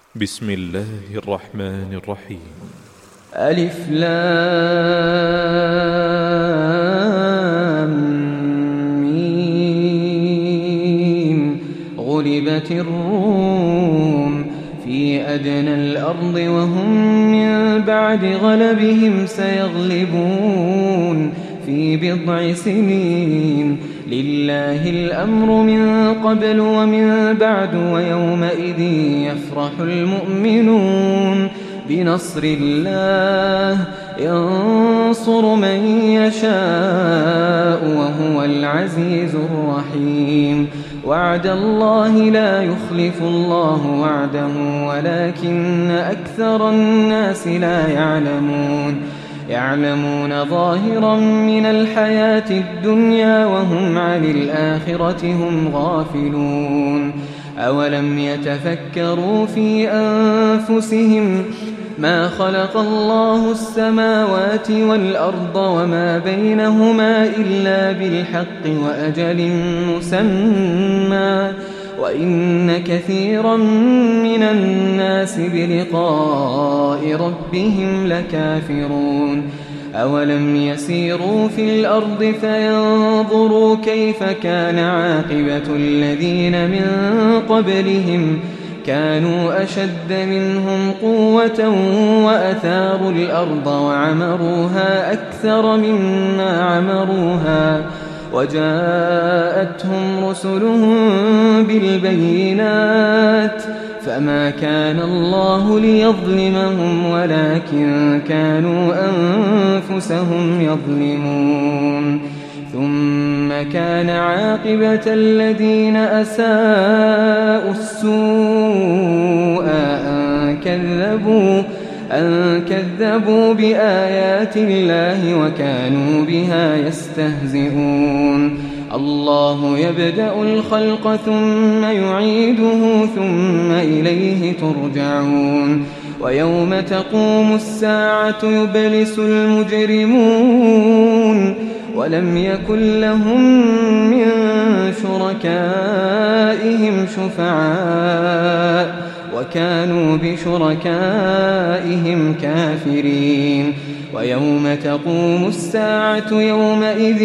بسم الله الرحمن الرحيم. ألف لام ميم. غلبت الروم في أدنى الأرض وهم من بعد غلبهم سيغلبون في بضع سنين. لله الأمر من قبل ومن بعد ويومئذ يفرح المؤمنون بنصر الله ينصر من يشاء وهو العزيز الرحيم. وعد الله لا يخلف الله وعده ولكن أكثر الناس لا يعلمون ظاهرا من الحياة الدنيا وهم عن الآخرة هم غافلون. أولم يتفكروا في أنفسهم ما خلق الله السماوات والأرض وما بينهما إلا بالحق وأجل مسمى وإن كثيرا من الناس بلقاء ربهم لكافرون. أولم يسيروا في الأرض فينظروا كيف كان عاقبة الذين من قبلهم كانوا أشد منهم قوة وأثاروا الأرض وعمروها أكثر مما عمروها وجاءتهم رسلهم بالبينات فما كان الله ليظلمهم ولكن كانوا أنفسهم يظلمون. ثم كان عاقبة الذين أساءوا السوء أن كذبوا بآيات الله وكانوا بها يستهزئون. الله يبدأ الخلق ثم يعيده ثم إليه ترجعون. ويوم تقوم الساعة يبلس المجرمون ولم يكن لهم من شركائهم شفعاء وكانوا بشركائهم كافرين. ويوم تقوم الساعة يومئذ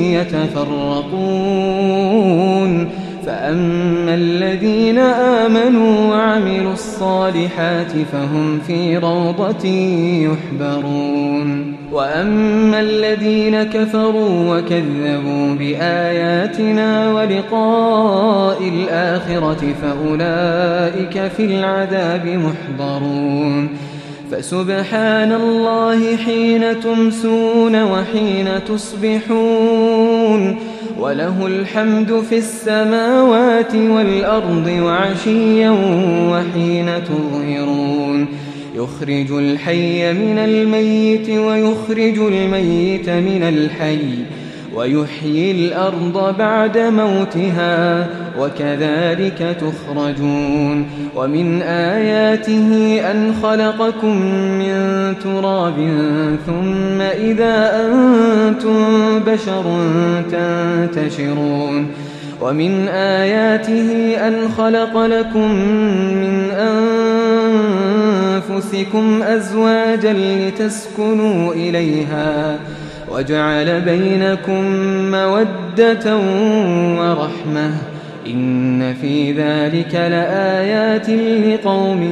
يتفرقون فأما الذين آمنوا وعملوا الصالحات فهم في روضة يحبرون. وأما الذين كفروا وكذبوا بآياتنا ولقاء الآخرة فأولئك في العذاب محضرون. فسبحان الله حين تمسون وحين تصبحون وله الحمد في السماوات والأرض وعشيا وحين تظهرون. يخرج الحي من الميت ويخرج الميت من الحي ويحيي الأرض بعد موتها وكذلك تخرجون. ومن آياته أن خلقكم من تراب ثم إذا أنتم بشر تنتشرون. ومن آياته أن خلق لكم من أنفسكم أزواجا لتسكنوا إليها وجعل بينكم مودة ورحمة إن في ذلك لآيات لقوم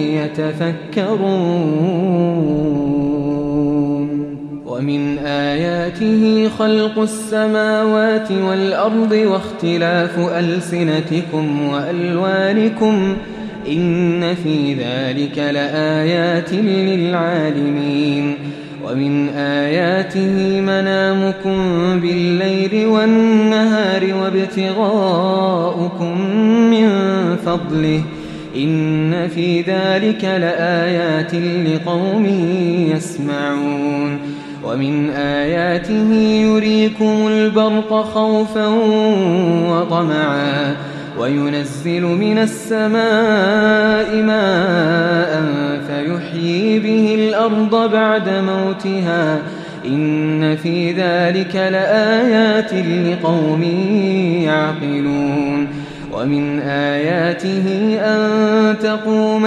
يتفكرون. ومن آياته خلق السماوات والأرض واختلاف ألسنتكم وألوانكم إن في ذلك لآيات للعالمين. ومن آياته منامكم بالليل والنهار وابتغاؤكم من فضله إن في ذلك لآيات لقوم يسمعون. ومن آياته يريكم البرق خوفا وطمعا وينزل من السماء ماء فيحيي به الأرض بعد موتها إن في ذلك لآيات لقوم يعقلون. ومن آياته أن تقوم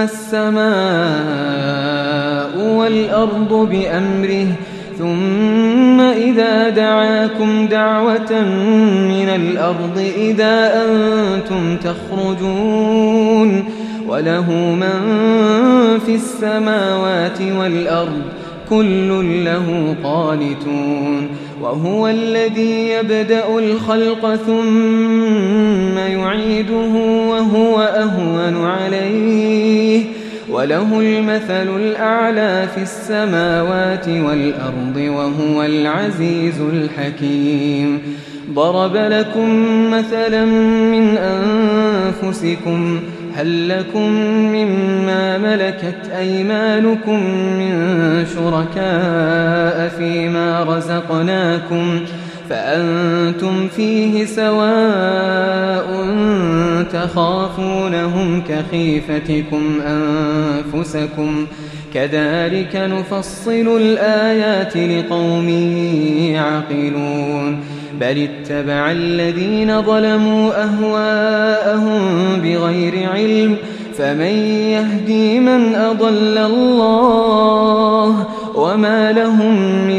السماء والأرض بأمره ثم إذا دعاكم دعوة من الأرض إذا أنتم تخرجون وله من في السماوات والأرض كل له قانتون وهو الذي يبدأ الخلق ثم يعيده وهو أهون عليه وله المثل الأعلى في السماوات والأرض وهو العزيز الحكيم ضرب لكم مثلا من أنفسكم هل لكم مما ملكت أيمانكم من شركاء فيما رزقناكم فأنتم فيه سواء تخافونهم كخيفتكم أنفسكم كذلك نفصل الآيات لقوم يعقلون بل اتبع الذين ظلموا أهواءهم بغير علم فمن يهدي من أضل الله وما لهم من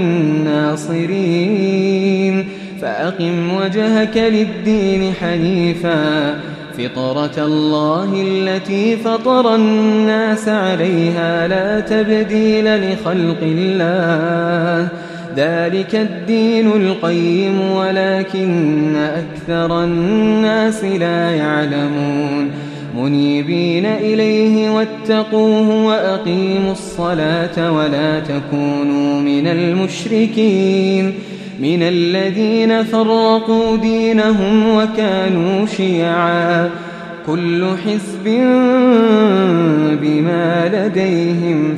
ناصرين فأقم وجهك للدين حنيفا فطرة الله التي فطر الناس عليها لا تبديل لخلق الله ذلك الدين القيم ولكن أكثر الناس لا يعلمون منيبين إليه واتقوه وأقيموا الصلاة ولا تكونوا من المشركين من الذين فرقوا دينهم وكانوا شيعا كل حزب بما لديهم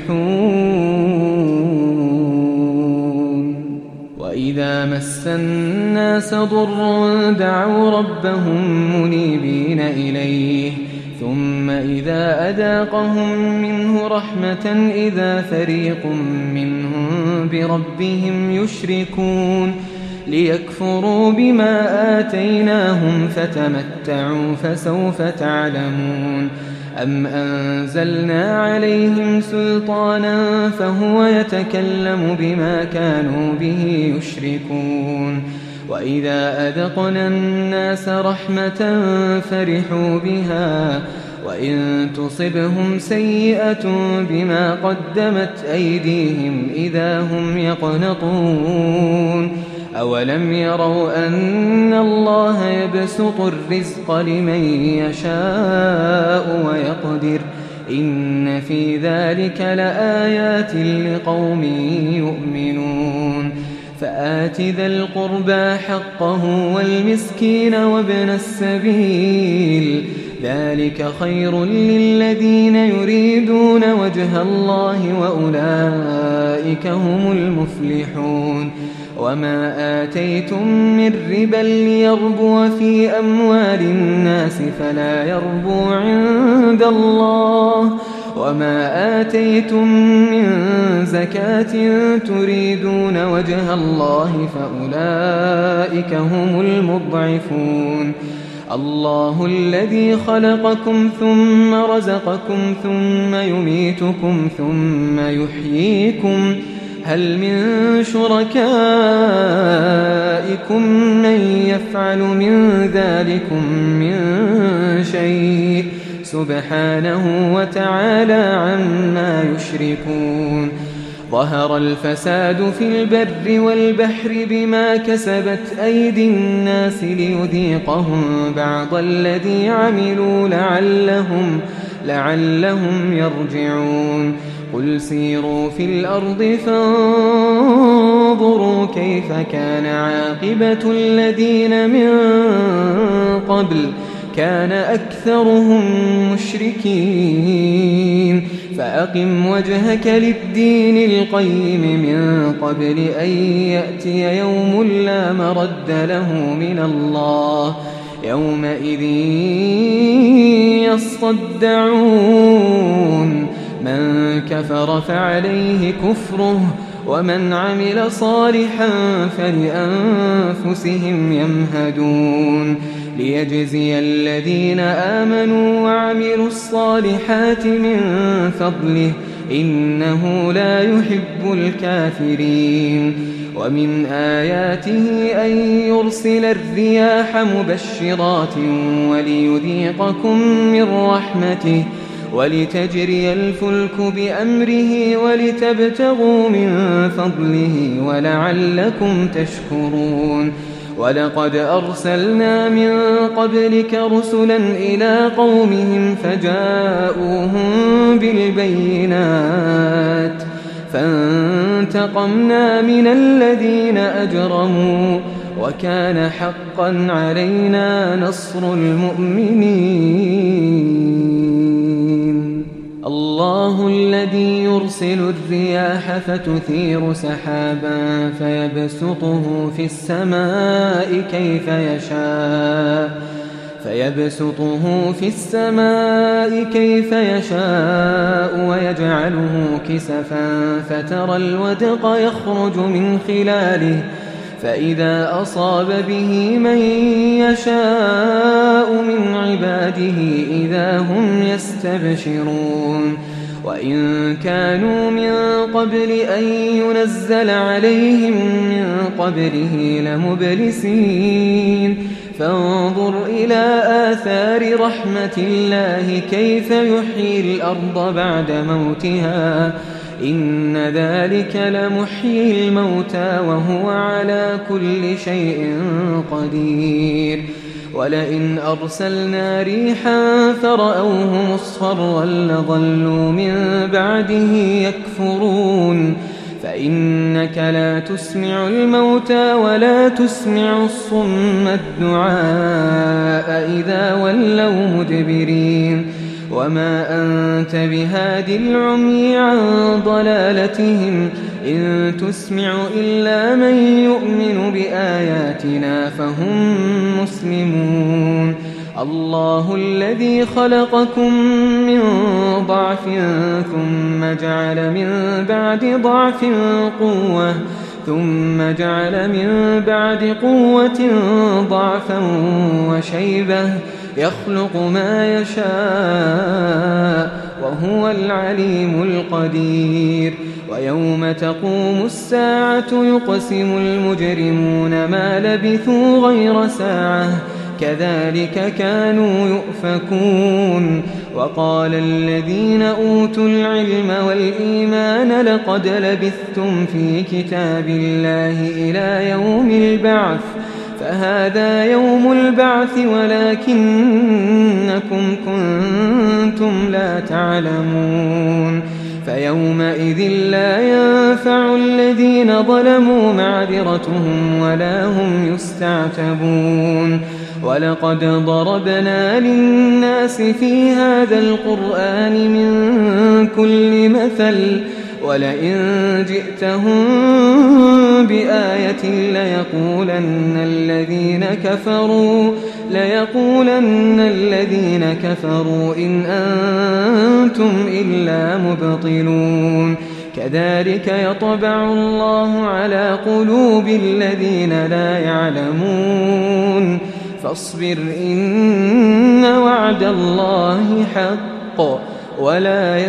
فرحون وإذا مس الناس ضر دعوا ربهم منيبين إليه ثم إذا أذاقهم منه رحمة إذا فريق منهم بربهم يشركون ليكفروا بما آتيناهم فتمتعوا فسوف تعلمون أم أنزلنا عليهم سلطانا فهو يتكلم بما كانوا به يشركون وإذا أذقنا الناس رحمة فرحوا بها وإن تصبهم سيئة بما قدمت أيديهم إذا هم يقنطون أولم يروا أن الله يبسط الرزق لمن يشاء ويقدر إن في ذلك لآيات لقوم يؤمنون فآت ذا القربى حقه والمسكين وابن السبيل ذلك خير للذين يريدون وجه الله وأولئك هم المفلحون وما آتيتم من ربا ليربو في أموال الناس فلا يربو عند الله وما آتيتم من زكاة تريدون وجه الله فأولئك هم المضعفون الله الذي خلقكم ثم رزقكم ثم يميتكم ثم يحييكم هل من شركائكم من يفعل من ذلكم من شيء سبحانه وتعالى عما يشركون ظهر الفساد في البر والبحر بما كسبت أيدي الناس ليذيقهم بعض الذي عملوا لعلهم يرجعون قل سيروا في الأرض فانظروا كيف كان عاقبة الذين من قبل كان أكثرهم مشركين فأقم وجهك للدين القيم من قبل أن يأتي يوم لا مرد له من الله يومئذ يصدعون من كفر فعليه كفره ومن عمل صالحا فلأنفسهم يمهدون ليجزي الذين آمنوا وعملوا الصالحات من فضله إنه لا يحب الكافرين. ومن آياته أن يرسل الرياح مبشرات وليذيقكم من رحمته ولتجري الفلك بأمره ولتبتغوا من فضله ولعلكم تشكرون. ولقد أرسلنا من قبلك رسلا إلى قومهم فجاءوهم بالبينات فانتقمنا من الذين أجرموا وكان حقا علينا نصر المؤمنين. الله الذي يرسل الرياح فتثير سحابا فيبسطه في السماء كيف يشاء ويجعله كسفا فترى الودق يخرج من خلاله فإذا أصاب به من يشاء من عباده إذا هم يستبشرون. وإن كانوا من قبل أن ينزل عليهم من قبله لمبلسين فانظر إلى آثار رحمة الله كيف يحيي الأرض بعد موتها إن ذلك لمحيي الموتى وهو على كل شيء قدير. ولئن أرسلنا ريحا فرأوه مصفرا لظلوا من بعده يكفرون فإنك لا تسمع الموتى ولا تسمع الصم الدعاء إذا ولوا مدبرين. وما أنت بهاد العمي عن ضلالتهم إن تسمع إلا من يؤمن بآياتنا فهم مسلمون. الله الذي خلقكم من ضعف ثم جعل من بعد ضعف قوة ثم جعل من بعد قوة ضعفا وشيبة يخلق ما يشاء وهو العليم القدير. ويوم تقوم الساعة يقسم المجرمون ما لبثوا غير ساعة كذلك كانوا يؤفكون. وقال الذين أوتوا العلم والإيمان لقد لبثتم في كتاب الله إلى يوم البعث فهذا يوم البعث ولكنكم كنتم لا تعلمون. فيومئذ لا ينفع الذين ظلموا معذرتهم ولا هم يستعتبون. ولقد ضربنا للناس في هذا القرآن من كل مثل ولئن جئتهم بآية ليقولن الذين كفروا إن أنتم إلا مبطلون. كذلك يطبع الله على قلوب الذين لا يعلمون. فاصبر إن وعد الله حق ولا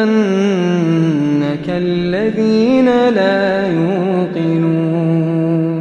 يستخفنك الذين لا يوقنون.